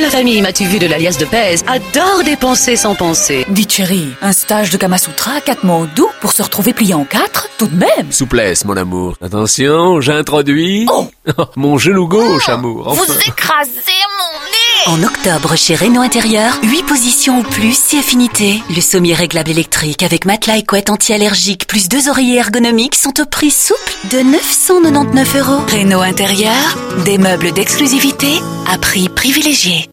La famille M'as-tu vu de l'alias de Pèse adore dépenser sans penser. Dites chérie, un stage de Kama Sutra, 4 mots doux pour se retrouver plié en 4, tout de même. Souplesse, mon amour. Attention, j'introduis... Oh. Mon genou gauche, amour. Enfin. Vous écrasez mon nez. En octobre, chez Renault Intérieur, 8 positions ou plus, si affinité. Le sommier réglable électrique avec matelas et couette anti-allergique plus 2 oreillers ergonomiques sont au prix souple de 999 €. Renault Intérieur, des meubles d'exclusivité à prix privilégié.